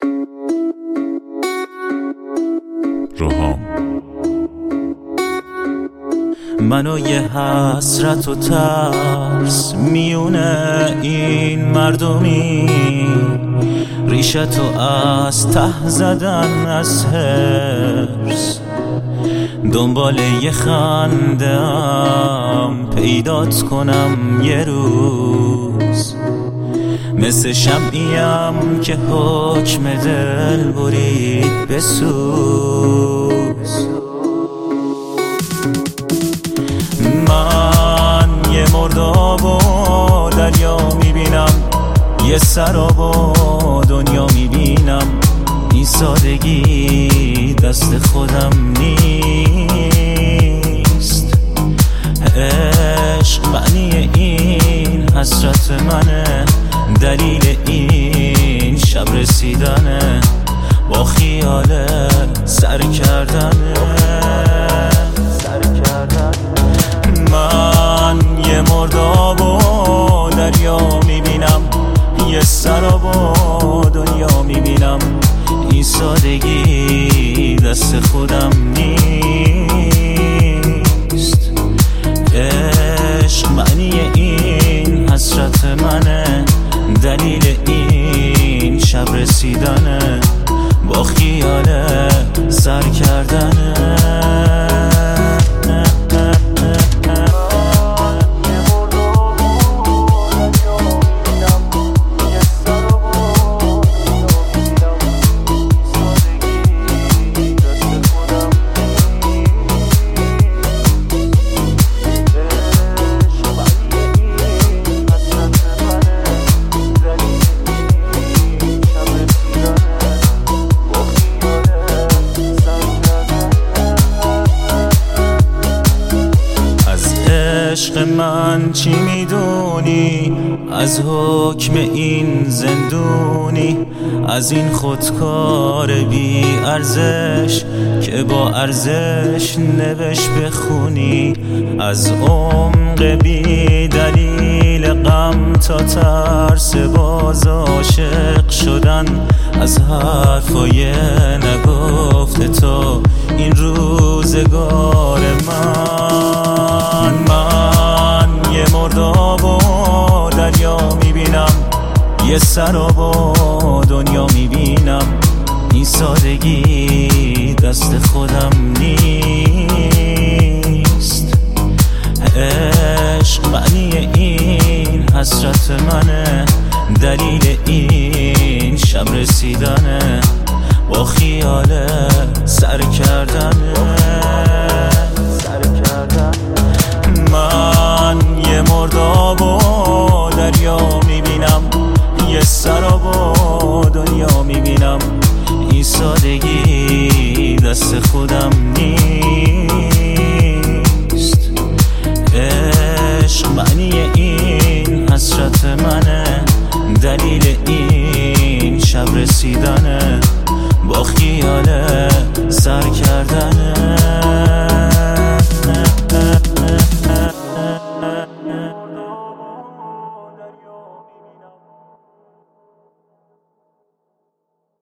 روحام منو یه حسرت و ترس میونه این مردمی، ریشتو از ته زدن از حرص، دنبال یه خنده ام پیدات کنم یه روز، مثل شمعیم که حکم دل برید بسوز. من یه مرداب و دریا میبینم، یه سراب و دنیا میبینم، این سادگی دست خودم نیست. عشق معنی این حسرت منه، دلیل این شب رسیدنه، با خیال سر کردنه. من یه مرداب و دریا میبینم، یه سراب و دنیا میبینم، این سادگی دست خودم نیست. عشق معنی این حسرت منه، دلیل این شب رسیدنه، با خیال سر کردنه. عشق من چی میدونی از حکم این زندونی، از این خودکار بی ارزش که با ارزش نوشت بخونی، از عمق بی دلیل غم تا ترس باز عاشق شدن، از حرفای نگفته تا این روزگار من یه مرداب و دریا میبینم، یه سراب و دنیا میبینم، این سادگی دست خودم نیست. عشق معنی این حسرت منه، دلیل این شب رسیدنه، با خیال سر کردنه. من یه مرداب و دریا میبینم، یه سراب و دنیا میبینم، این سادگی دست خودم نیست. عشق معنی این حسرت منه، دلیل این شب رسیدن